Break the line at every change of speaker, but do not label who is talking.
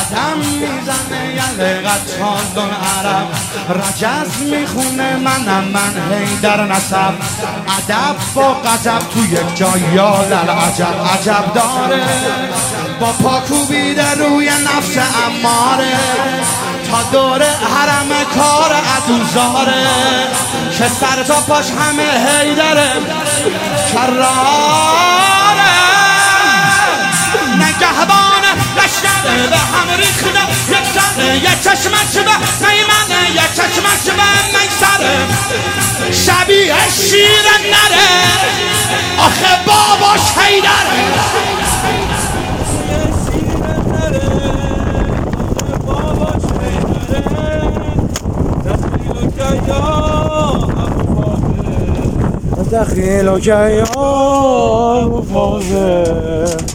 دم میزنه یله قطان عرب رجز میخونه من حیدر نسب ادب با غضب تو یک جا یا للعجب عجب داره با پا کوبیده روی نفس اماره تا دور حرم کار عدوزاره که سر تا پاش همه حیدره کراره نگهبان لشکر به هم ریخته یک سر یک چشمش به نیمن یک چشمش به میسره شبیه شیر نره آخه باباش حیدره
دخیلو که یا مفاظه